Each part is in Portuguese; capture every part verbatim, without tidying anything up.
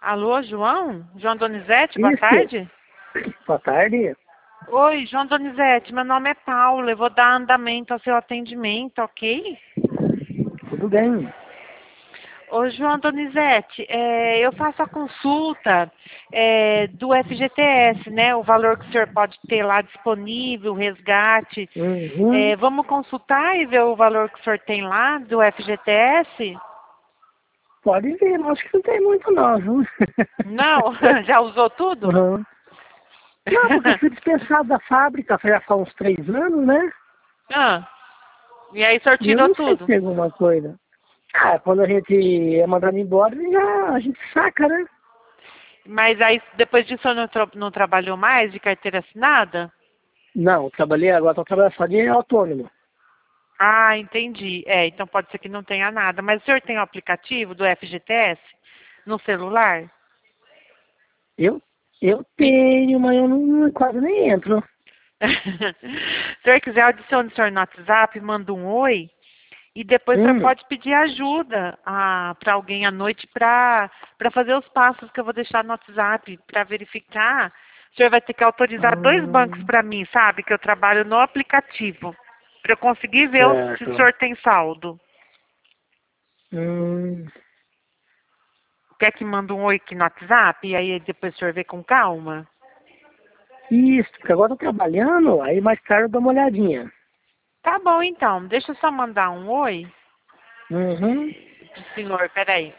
Alô, João? João Donizete, boa Isso. tarde. Boa tarde. Oi, João Donizete, meu nome é Paula, eu vou dar andamento ao seu atendimento, ok? Tudo bem? Ô, João Donizete, é, eu faço a consulta é, do F G T S, né? O valor que o senhor pode ter lá disponível, o resgate. Uhum. É, vamos consultar e ver o valor que o senhor tem lá do F G T S? Pode ver, mas acho que não tem muito não, viu? Não? Já usou tudo? Uhum. Não, porque eu fui dispensado da fábrica já faz uns três anos, né? Ah, e aí o senhor E eu tirou não sei se tudo? tem alguma coisa. Ah, quando a gente é mandado embora, já a gente saca, né? Mas aí, depois disso, eu não, tra não trabalhou mais de carteira assinada? Não, eu trabalhei, agora estou trabalhando só de autônomo. Ah, entendi. É, então pode ser que não tenha nada. Mas o senhor tem o aplicativo do F G T S no celular? Eu, eu E... tenho, mas eu não, quase nem entro. Se o senhor quiser, adicione o senhor no WhatsApp, manda um oi. E depois o senhor Hum. pode pedir ajuda para alguém à noite para fazer os passos que eu vou deixar no WhatsApp para verificar. O senhor vai ter que autorizar dois bancos Ah, para mim, sabe? Que eu trabalho no aplicativo. Para eu conseguir ver o- se o certo. senhor tem saldo. Hum. Quer que manda um oi aqui no WhatsApp? E aí depois o senhor vê com calma? Isso, porque agora eu tô trabalhando, aí mais tarde eu dou uma olhadinha. Tá bom, então. Deixa eu só mandar um oi Uhum. pro senhor. Peraí.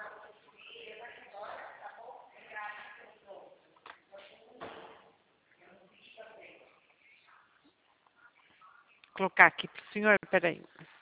Vou colocar aqui pro senhor. Peraí.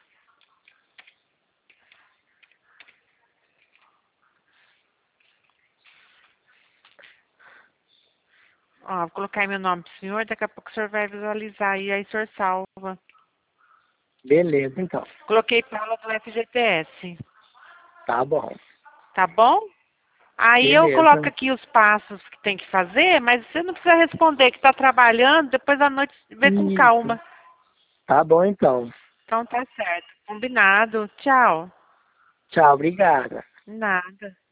Ó, vou colocar aí meu nome pro senhor. Daqui a pouco o senhor vai visualizar e aí o senhor salva. Beleza, então. Coloquei Paula do F G T S. Tá bom. Tá bom? Aí eu coloco Beleza. aqui os passos que tem que fazer, mas você não precisa responder que está trabalhando, depois à noite vê com Isso. calma. Tá bom, então. Então tá certo. Combinado. Tchau. Tchau, obrigada. Nada.